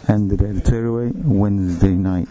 and the Torah Wednesday night.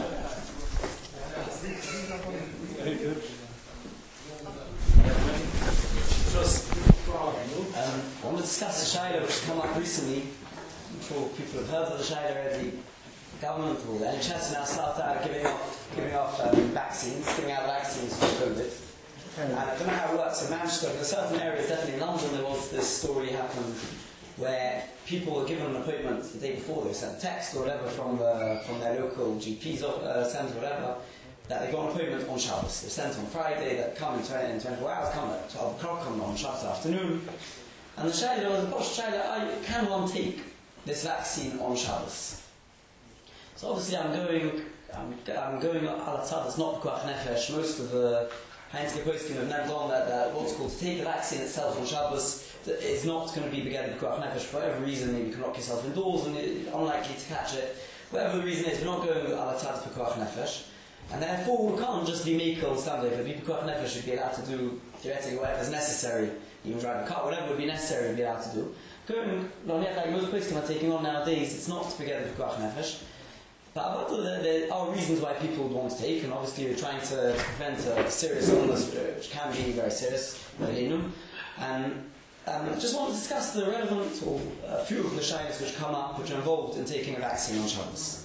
I want to discuss a shayla which has come up recently. I'm sure people have heard of the shayla already. The government or the NHS now started out giving off vaccines, giving out vaccines for COVID. And I don't know how it works in Manchester, but in certain areas, definitely in London, there was this story happened where people were given an appointment the day before. They were sent a text or whatever from their local GP's centre or whatever, that they got an appointment on Shabbos. They were sent on Friday, that come in 24 hours, come at 12 o'clock, come on Shabbos afternoon. And the shayla was, gosh, shayla, can one take this vaccine on Shabbos? So obviously I'm going al tzad, it's not Pekuach Nefesh. Most of the Heinzke Poskim have never gone that what's called to take the vaccine itself on Shabbos is not going to be begetted Pekuach Nefesh for whatever reason. Maybe you can lock yourself indoors and you're unlikely to catch it. Whatever the reason is, we're not going al tzad Pekuach Nefesh. And therefore we can't just be mekel standard. If the Pekuach Nefesh should be allowed to do theoretically whatever is necessary, even drive a car, whatever would be necessary to be allowed to do. Going, like most Poskim are taking on nowadays, it's not to beget Pekuach Nefesh. But there are reasons why people would want to take, and obviously we're trying to prevent a serious illness, which can be very serious, and I just want to discuss the relevant, or a few of the shaylas which come up, which are involved in taking a vaccine on Shabbos.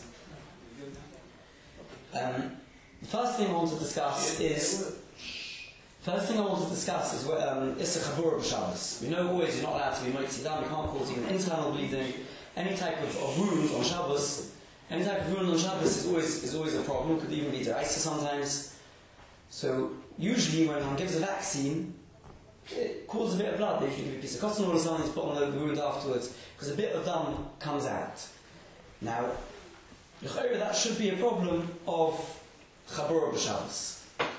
The first thing I want to discuss is Issa Chabura b'Shabbos. We know always you're not allowed to be motzi dam, you can't cause even internal bleeding, any type of wound on Shabbos. Any type of wound on Shabbos is always a problem. Could even be deraisa sometimes. So usually when one gives a vaccine, it causes a bit of blood. They usually give a piece of cotton or something to put on the wound afterwards, because a bit of dam comes out. Now, that should be a problem of Chabura b'Shabbos.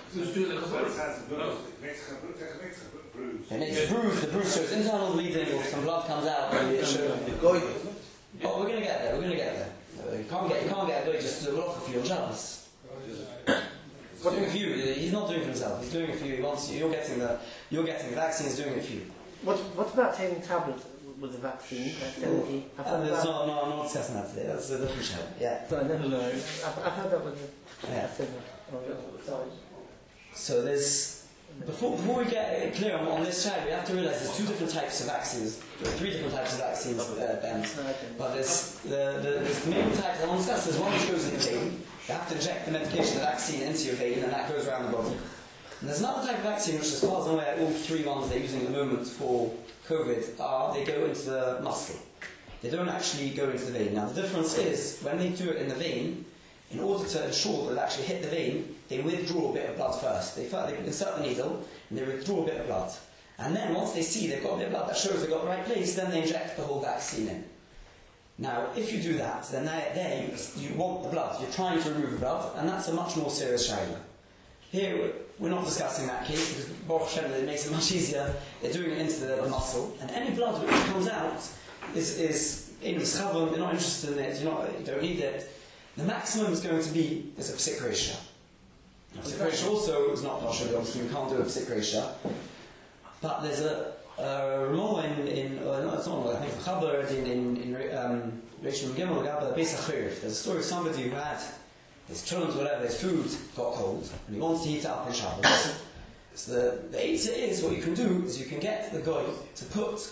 It makes a bruise. The bruise shows internal bleeding, or some blood comes out. Oh, we're going to get there. You can't get a guy just to lock a few on Shabbos. He's doing a few. He's not doing it for himself. He's doing a few. He wants you. You're getting the vaccine. He's doing a few. What about taking tablets with the vaccine? I'm not discussing that today. That's a different show. Yeah. So I never know. I've heard that with the similar. So there's. Before we get clear on this child, we have to realise there's two different types of vaccines. There are three different types of vaccines, Ben. But there's the main type I want to discuss. There's one which goes in the vein. You have to inject the medication, the vaccine, into your vein, and that goes around the body. And there's another type of vaccine which, as far as I'm aware, all three ones they're using at the moment for COVID they go into the muscle. They don't actually go into the vein. Now the difference is, when they do it in the vein, in order to ensure that it actually hit the vein, they withdraw a bit of blood first. They insert the needle and they withdraw a bit of blood. And then once they see they've got a bit of blood that shows they've got the right place, then they inject the whole vaccine in. Now, if you do that, then there you want the blood. You're trying to remove the blood, and that's a much more serious shayla. Here, we're not discussing that case, because Baruch Hashem, it makes it much easier. They're doing it into the muscle, and any blood which comes out is in the schavon. They're not interested in it. You don't need it. The maximum is going to be a psik ratio. Psik ratio also is not partial, obviously we can't do a psik ratio. But there's a law in it's not I think the Chaber in Rishon Gimel Gabba Beis HaChirif. There's a story of somebody who had his children, whatever, his food got cold, and he wants to heat it up on Shabbos. So the answer is, what you can do is you can get the guy to put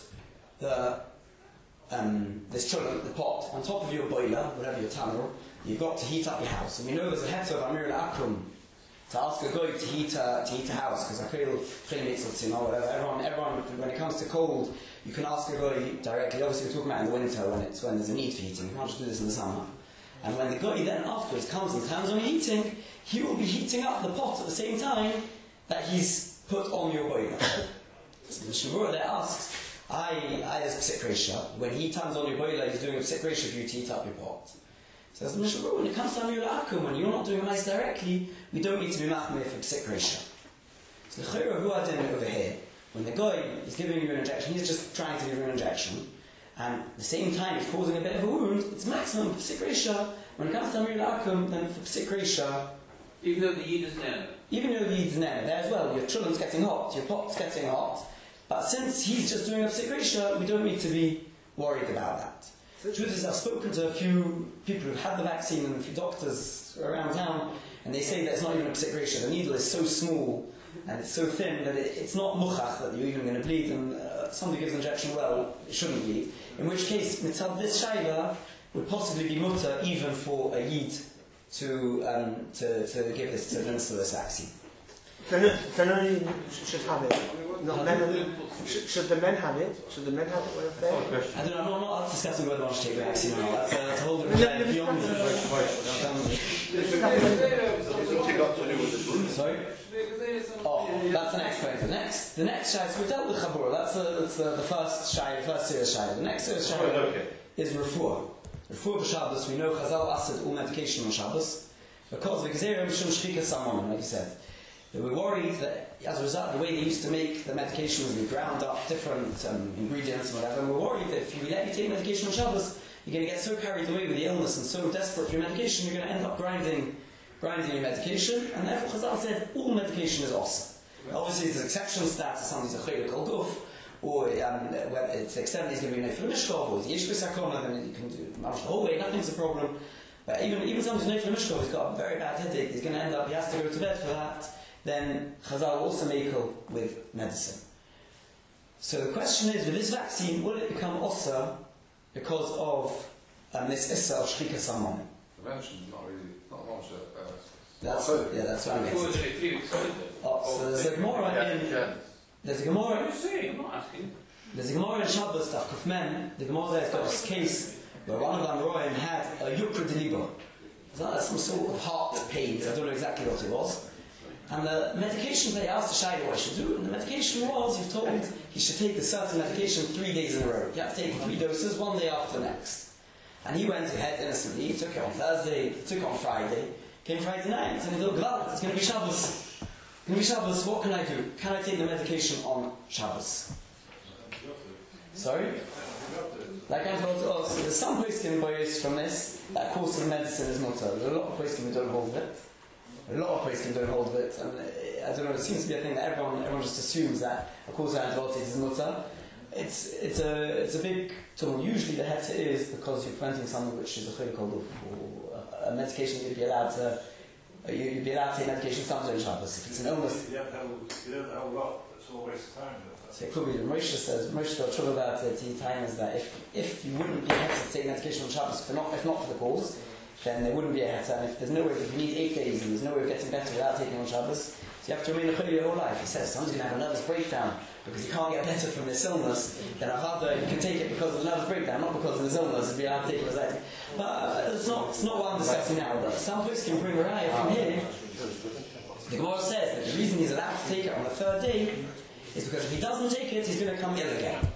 this children, the pot, on top of your boiler, whatever your tanner. You've got to heat up your house. And we know there's a heter of Amir al-Akram to ask a guy to heat a house, because whatever. Everyone, when it comes to cold, you can ask a guy directly. Obviously, we're talking about in the winter when there's a need for heating. You can't just do this in the summer. And when the guy then afterwards comes and turns on heating, he will be heating up the pot at the same time that he's put on your boiler. So the Shemura there asks, there's a psik ratio. When he turns on your boiler, he's doing a psik ratio for you to heat up your pot. So as the Mishnah wrote, when it comes to Amir al-Akum, when you're not doing a mice directly, we don't need to be machmir for psik ratio. So the chayra who are doing it over here, when the guy is giving you an injection, he's just trying to give you an injection, and at the same time he's causing a bit of a wound, it's maximum for psik ratio. When it comes to Amir al-Akum, then for psik ratio, even though the yid is there. Even though the yid is there as well, your children's getting hot, your pot's getting hot, but since he's just doing a psik ratio, we don't need to be worried about that. The truth is, I've spoken to a few people who've had the vaccine and a few doctors around town, and they say that it's not even a psik ratio. The needle is so small and it's so thin that it's not muchach that you're even going to bleed, and somebody gives an injection, well, it shouldn't bleed. In which case, mitzad this shayla would possibly be mutter even for a yid to give this, to administer this vaccine. Then only should have it. Not men only. Should the men have it? Should the men have it when it's there? I don't know, I'm not discussing whether one should take the vaccine or not. That's a whole different beyond Sorry? Oh, that's the next point. The next shayla, so we dealt with Chabura, that's the first shayla, first serious shayla. The next serious shayla is refuah. Refuah b'Shabbos, we know Chazal asked all medication on Shabbos, because of Gzeira Mishum Shchika Samon, like you said. They were worried that, as a result, the way they used to make the medication was they ground up different ingredients and whatever, and we were worried that if we let you take medication on Shabbos, you're going to get so carried away with the illness and so desperate for your medication, you're going to end up grinding your medication, and therefore Chazal said all medication is awesome. Obviously, there's exceptions to that, somebody's a chaylik al guf, or to the extent he's going to be nefil mishkov, or he's yesh b'sakona, then you can do mamash the whole way, nothing's a problem. But even somebody's nefil mishkov, he's got a very bad headache, he's going to end up, he has to go to bed for that. Then Chazal also mekel with medicine. So the question is, with this vaccine, will it become osa because of this issa of shchika samon? Prevention, not much. That's what I mean. So there's a Gemara in. There's a Gemara. I'm not asking. There's a Gemara in Shabbos Daf Kuf Men. The Gemara there's got this case where one of them Royim had a yukra deliba. That's some sort of heart pains. I don't know exactly what it was. And the medication they asked the Shayla what he should do, and the medication was, you've told he should take a certain medication 3 days in a row. You have to take 3 doses, one day after the next. And he went ahead innocently, he took it on Thursday, he took it on Friday, came Friday night, and he thought, well, it's going to be Shabbos. It's going to be Shabbos, what can I do? Can I take the medication on Shabbos? Sorry? Like I told you, so there's some poskim boys from this, that course of medicine is mutter. There's a lot of poskim who don't hold it. A lot of poskim don't hold it, and I don't know, it seems to be a thing that everyone just assumes that a course of antibiotics is mutter. It's a big tool. Usually the heta is because you're preventing something which is a chaylik al guf, or a medication you'd be allowed to take medication sometimes in Shabbos. If it's an illness, you don't have a lot. It's all a waste of time. so it could be. Moshe got trouble about it. He time is that if you wouldn't be heta to take medication on Shabbos, if not for the cause, then there wouldn't be a heta. And if there's no way, if you need 8 days and there's no way of getting better without taking on Shabbos, so you have to remain a chaylik your whole life. He says someone's going to have a nervous breakdown because you can't get better from this illness, then I'd rather you can take it because of the nervous breakdown, not because of this illness, if you have to take it as that. But it's not what I'm discussing now, but some folks can bring a raya from here. The Gemara says that the reason he's allowed to take it on the 3rd day is because if he doesn't take it, he's going to come ill again.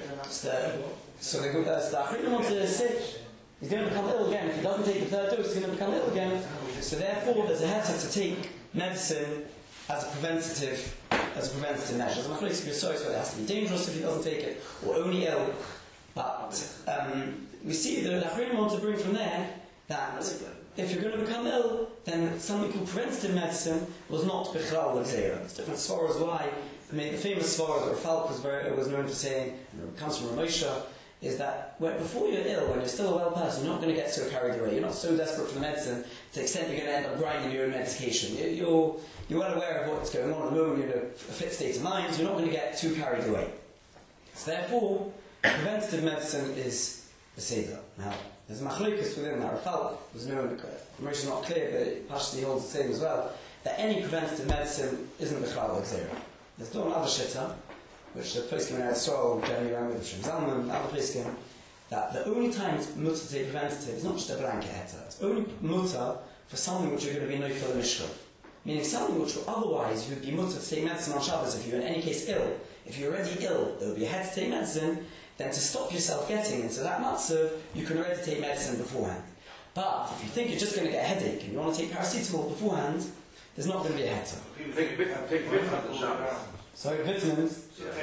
So the Achridim want to say he's going to become ill again. If he doesn't take the 3rd dose, he's going to become ill again. So therefore, there's a heta to take medicine as a preventative measure. So it has to be dangerous if he doesn't take it, or only ill. But we see that the Achridim want to bring from there that if you're going to become ill, then something called preventative medicine was not Bichlal Gzeira. It's different svaras why. The famous svara that Rafalk was known for saying, and it comes from Ramosha, is that before you're ill, when you're still a well person, you're not going to get so carried away. You're not so desperate for the medicine to the extent you're going to end up grinding your own medication. You're well aware of what's going on at the moment, you're in a fit state of mind, so you're not going to get too carried away. So therefore, preventative medicine is the Seder. Now, there's a machlokas within that. Rafalk was known, Ramosha is not clear, but it partially holds the same as well, that any preventative medicine isn't the Bichlal Gzeira. There's still another shitta, which the poskim in Eretz generally ran with Shem Zalman, other poskim, that the only time it's mutter to take preventative is not just a blanket heta. It's only mutter for something which you're going to be noifel and mishkov. Meaning something which will otherwise you would be mutter to take medicine on Shabbos if you're in any case ill. If you're already ill, there would be a head to take medicine, then to stop yourself getting into that matzav, you can already take medicine beforehand. But if you think you're just going to get a headache and you want to take paracetamol beforehand, there's not going to be a heta. People take vitamins. Sorry, vitamins?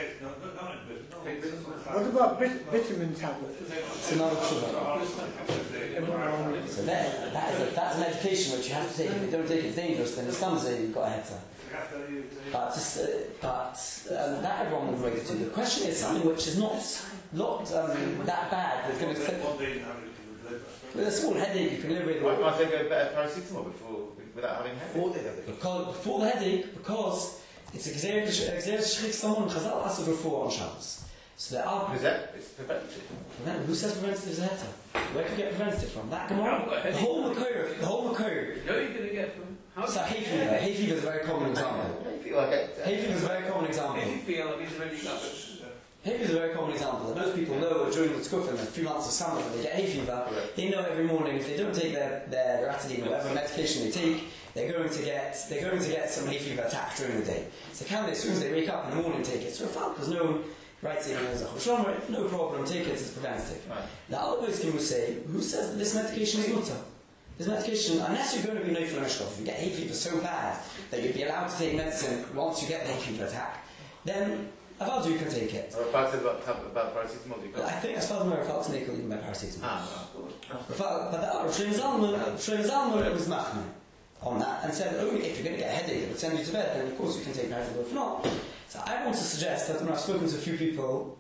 What about vitamin tablets? It's another sugar. So that's a medication which you have to take. If you don't take it, it's dangerous. Then some say you've got a heta. But that everyone will relate to. The question is something which is not not that bad. There's going to One day you have it, you would live with. with a small headache you can live with. Why can't I take a better paracetamol without having headache? Before the headache, because it's a schrik someone Chazal has to go for on Shabbos. So there are. Is that it's preventative? Who says preventative is a heter? Where can you get preventative from? That Gemara. The whole Makor. You know you're going to get from. So hay fever. Hay fever is a very common example. I feel like Hay fever is a very common example. If you feel like he's already got it. Hay fever is a very common example. Most people know during the Tkufim, a few months of summer, when they get hay fever, they know every morning if they don't take their Ratidine or whatever medication they take, they're going to get some hay fever attack during the day. So as soon as they wake up in the morning, take it. So Rafal was known writing as a Choshomer, no problem, take it, it's preventative. Right. Now other poskim will say, who says that this medication is mutter? This medication, unless you're going to be Neufel Mishkov, if you get hay fever so bad that you'd be allowed to take medicine once you get the hay fever attack, then Avadu you can take it. Or if I said about paracetamol, you But I can't. think as far as I know, Rafal can take even by paracetamol. Ah, Shlomo Zalman was machmir on that and said only if you're going to get a headache, it would send you to bed, then of course you can take paracetamol. If not, so I want to suggest that when I've spoken to a few people,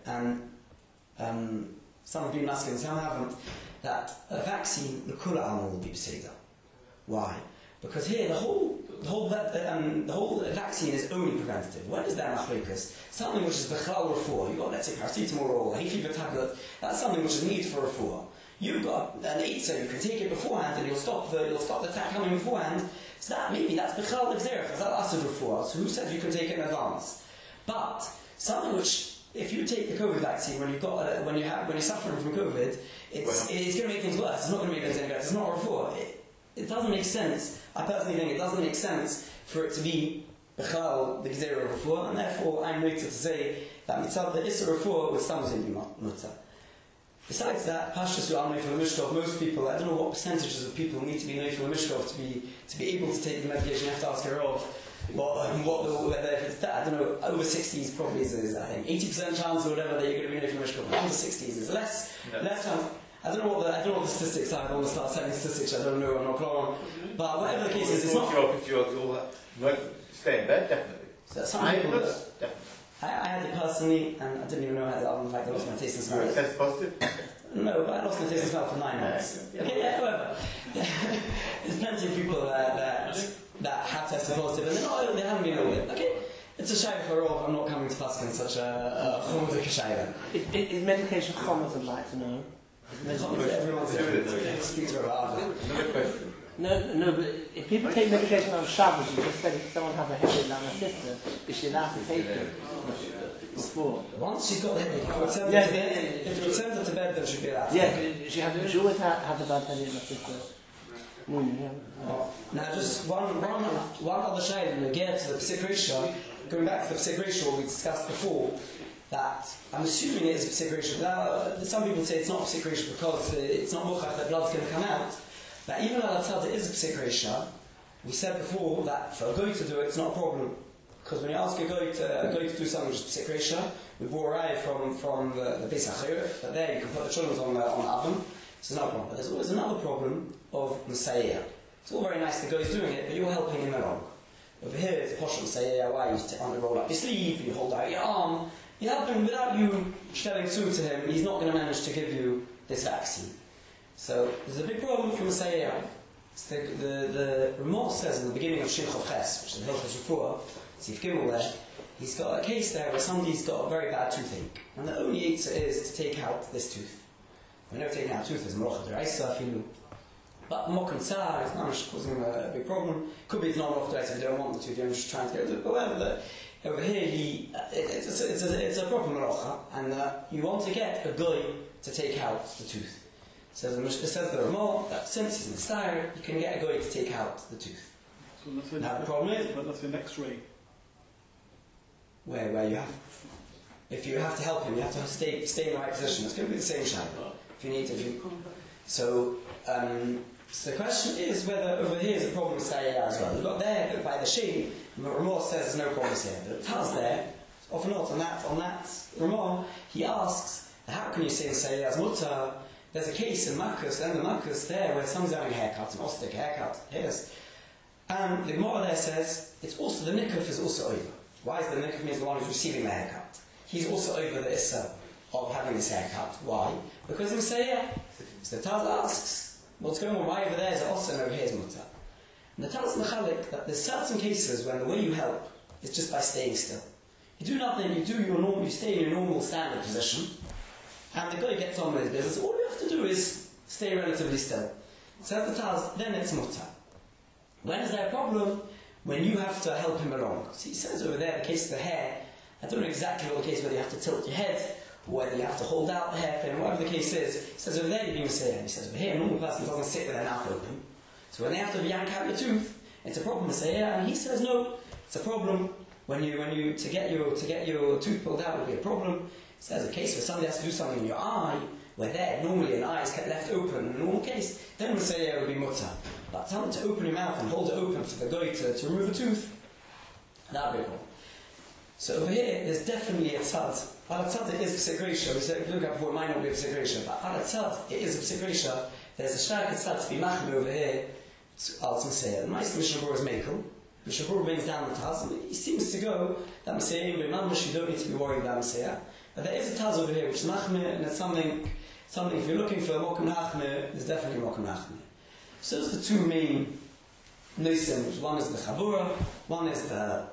and some have been masculine, some haven't, that a vaccine, the kula alma will be beseda. Why? Because here the whole vaccine is only preventative. When is there machlokas? Something which is bechlal refuah. You've got, let's say, paracetamol or a hay fever tablet. That's something which is needed for refuah. You've got an eitzah, you can take it beforehand and you'll stop the attack coming beforehand. So that's bechlal exerich. That's acid refuah. So who said you can take it in advance? But something which, if you take the COVID vaccine when you're suffering from COVID, it's going to make things worse. It's not going to make things any better. It's not refuah. It doesn't make sense. I personally think it doesn't make sense for it to be bechal the gezerah of refuah, and therefore I'm noted to say that mitzvah the issa refuah with some zimbi mutzah. Besides that, pashtus who are Neufel Mishkov, most people, I don't know what percentages of people need to be Neufel Mishkov to be able to take the medication. You have to ask her of whether if it's that, I don't know, over 60s probably is I think 80% chance or whatever that you're going to be Neufel Mishkov. Under 60s is less chance. I don't know what the statistics are. I don't want to start saying statistics. I don't know. I'm not clear on. But whatever the case is, it's not. 40-year-olds, all that. Like, stay in bed, definitely. So some people. Definitely. I had it personally, and I didn't even know I had it. Other than the fact I lost my taste and smell. It says positive. No, but I lost my taste and smell for 9 months. Okay, yeah, however, there's plenty of people that have tested positive, and they're not ill. They haven't been ill yet. Okay. It's a shayla for all. I'm not coming to Paskin such a chomodik shayla. Is medication common, I'd like to know? Everyone's different. Speak to her about it. Another question. No, but if people take medication on Shabbos, you just said if someone has a headache like my sister, is she allowed to take it before? Once she's got the headache, if you send her to bed, then she'll be allowed to. Yeah, she always have the bad headache, my sister. Now, just one other shayla, and again to the Pesach Rishon, going back to the Pesach Rishon, what we discussed before, that I'm assuming it is a Pesach Rishon. Now, some people say it's not a Pesach Rishon because it's not muchach that blood's going to come out. But even though it is a Pesach Rishon, we said before that for a goy to do it, it's not a problem. Because when you ask a goy to do something which is Pesach Rishon, we brought a raya from the Pesach Chayuf, but there you can put the children on the oven. So it's not a problem. But there's always another problem of Messiah. It's all very nice the guy's doing it, but you're helping him along. Over here, it's a posh Messiah, why you roll up your sleeve, you hold out your arm. You help him without you telling to him, he's not going to manage to give you this vaccine. So there's a big problem for Messiah. The Ramah says in the beginning of Shin Chav Ches, which is the Hilchos Refuah, Sif Gimel there, he's got a case there where somebody's got a very bad toothache, and the only answer is to take out this tooth. We know taking out a tooth is Morocha D'Oraisa, but Mokhan Tsar is not causing him a big problem. Could be it's not Morocha D'Oraisa, if you don't want the tooth, you're just trying to get rid of it. But whatever, over here, it's a proper Morocha, and you want to get a guy to take out the tooth. It says the Ramah that since he's in the style, you can get a guy to take out the tooth. So now the problem is, but that's an X-ray. Where you have, if you have to help him, you have to stay in the right position. It's going to be the same shadow. So the question is whether over here is a problem with Sayyah as well. We've got there by the Sheen, Ramah says there's no problems here. But Taz there, often not on that Ramah, he asks, how can you say the Sayyah's mutter? There's a case in Makkus, and the Makkus there where someone's having a haircut, an ostic haircut, hairs. And the Gemara there says, it's also, the Nikuf is also over. Why is the Nikuf means the one who's receiving the haircut? He's also over the Issa of having this haircut. Why? Because in Mesayah, so the Taz asks, what's going on? Why over there is it also and over here is mutter? And the Taz is mechalik that there's certain cases when the way you help is just by staying still. You do nothing, you stay in your normal standard position, and the guy gets on with his business. All you have to do is stay relatively still. Says the Taz, then it's mutter. When is there a problem? When you have to help him along. See, he says over there, the case of the hair, I don't know exactly what the case, whether you have to tilt your head, or whether you have to hold out the hair fin, whatever the case is. He says over there, you're being Mesayah. He says over here, a normal person doesn't sit with their mouth open. So when they have to yank out your tooth, it's a problem, Mesayah. And he says, no, it's a problem. When you to get your tooth pulled out would be a problem. He says a case where somebody has to do something in your eye, where there, normally an eye is kept left open in a normal case, then Mesayah would be mutter. But something to open your mouth and hold it open for the guy to remove a tooth, that would be a problem. So over here, there's definitely a tzad. Al tzad, it is a p'sik. We said, look at before, it might not be a p'sik, but al tzad, it is a p'sik. There's a shayk tzad to be machmir over here, al Mesayah. The Meister Mishnah Berurah is Mekel. Mishnah Berurah brings down the taz, and he seems to go that Mesayah, you don't need to be worried about Mesayah. But there is a taz over here which is machmir, and it's something if you're looking for a mokum machmir, there's definitely a mokum machmir. So those are the two main noisim. One is the chabura, one is the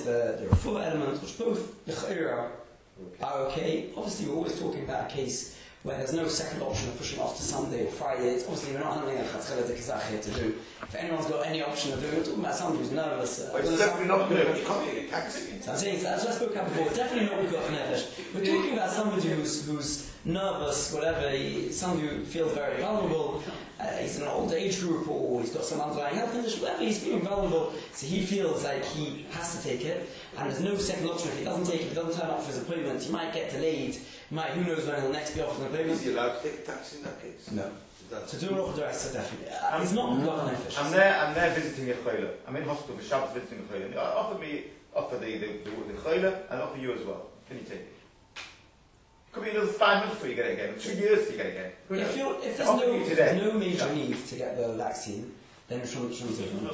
refuah element, which both the chayra are okay. Obviously, we're always talking about a case where there's no second option of pushing off to Sunday or Friday. It's obviously, we're not handling a chatzchela de kizach here to do. If anyone's got any option of doing it, we're talking about somebody who's nervous. It's definitely not good. You can't get taxing. So I'm saying, that's what I spoke about before. It's definitely not good nefesh. We're talking about somebody who's nervous, whatever, somebody who feels very vulnerable. He's in an old age group, or he's got some underlying health condition, whatever, he's feeling vulnerable, so he feels like he has to take it, and there's no second option. If he doesn't take it, if he doesn't turn up for his appointment, he might get delayed, who knows when he'll next be off an appointment. Is he allowed to take a taxi in that case? No. To do an order director, definitely. It's not God nefesh. I'm there visiting a choila. I'm in hospital for Shabbos visiting a choila. Offer the choila and offer you as well. Can you take it? Could be another 5 months before you get it again, or 2 years before you get it again. If there's no major need to get the vaccine, then it shouldn't take a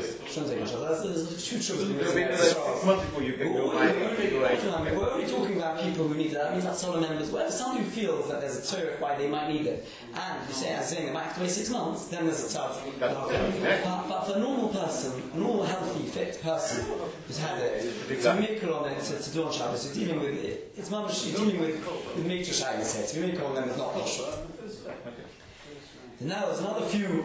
shot. There's 2 shots. It'll be another 6 months before you get your We're only talking about people who need it. That means that Solomon members, whatever, somebody who feels that there's a tzorech why they might need it, and you say, as saying they might have to wait 6 months, then there's a tzad. But for a normal person, a normal, healthy, fit person who's had it, to make it on it, to do on Shabbos, you're dealing with it. It's mamash, you're dealing with major shaylas here. To make it on them is not much. Now there's another few.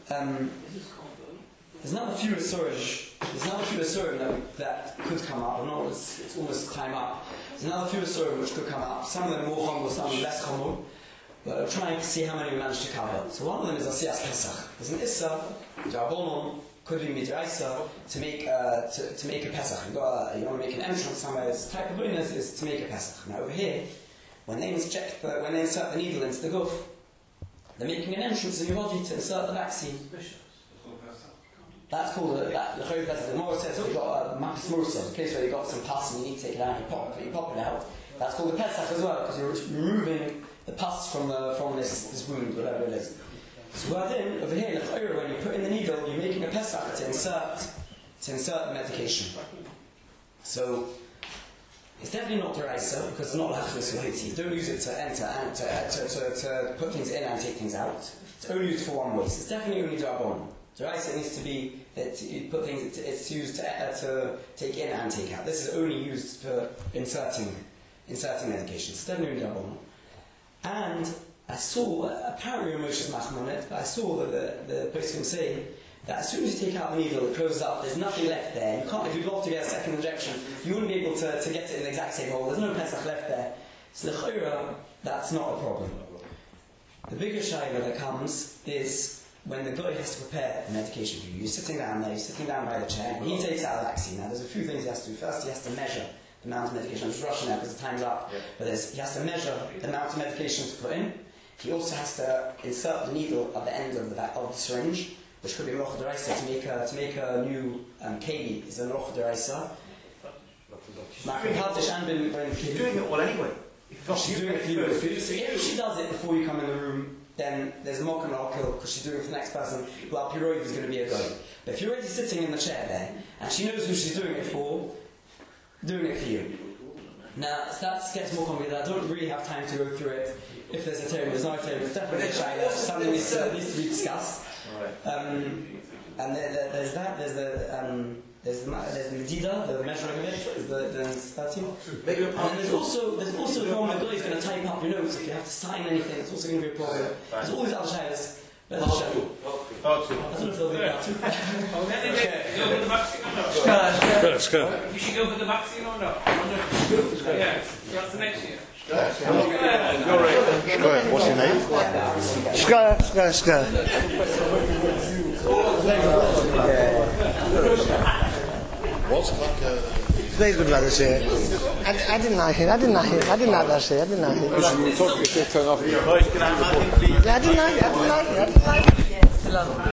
There's another few asurim that could come up. It's almost time up. There's another few asurim which could come up. Some of them more chomor, some less chomor. But I'm trying to see how many we managed to cover. So one of them is Asiyas Pesach. There's an issa, Jarbonon, could be midraisa, to make a Pesach. You want to make an entrance somewhere. This type of bonus is to make a Pesach. Now over here, when they insert the needle into the guf, they're making an entrance in your body to insert the vaccine. That's called the Chayv Pesach. The Gemara says you've got a Mapis Mursa, a case where you've got some pus and you need to take it out, you pop it out. That's called the Pesach as well, because you're removing the pus from this wound, whatever it is. So then, over here in the Chayr, when you put in the needle, you're making a Pesach to insert the medication. So it's definitely not deraisa, because it's not lachlis v'hiti. You don't use it to enter and to put things in and take things out. It's only used for one way. So it's definitely only deraisa. Deraisa needs to be you put things. It's used to take in and take out. This is only used for inserting medication. It's definitely only deraisa. And I saw apparently Moshe's machmir on it, but I saw that the poskim say that as soon as you take out the needle, it closes up, there's nothing left there. You can't, if you'd love to get a second injection, you wouldn't be able to get it in the exact same hole. There's no Pesach left there. So the chayra, that's not a problem. The bigger shayla that comes is when the guy has to prepare the medication for you. You're sitting down there, you're sitting down by the chair, and he takes out the vaccine. Now there's a few things he has to do. First, he has to measure the amount of medication. I'm just rushing now because the time's up. Yeah. But he has to measure the amount of medication to put in. He also has to insert the needle at the end of the syringe, which could be Melacha D'Oraisa, to make a new keli is a Melacha D'Oraisa. She's doing it all anyway. She's doing it for you. So if she does it before you come in the room, then there's a mokum al kill because she's doing it for the next person. Well, Pirov is going to be a guy. But if you're already sitting in the chair there and she knows who she's doing it for you. Now, so that gets more complicated. I don't really have time to go through it. If there's a term, there's not a term. It's definitely a Shaila. Something needs to be discussed. And there's that. There's the Medida, the measuring of it. There's the statue. And then there's also the problem that is going to type up your notes. If you have to sign anything, it's also going to be a problem. There's all these other Shailas. I don't know if they'll be part two. Go for the vaccine or not? You should go for the vaccine or not? Yeah, that's the next year. What's your name? Skar. What's like very good lad, I say. I didn't like it. I didn't like that say. I didn't like it. You were talking, you said turn off your Yeah, I didn't like it.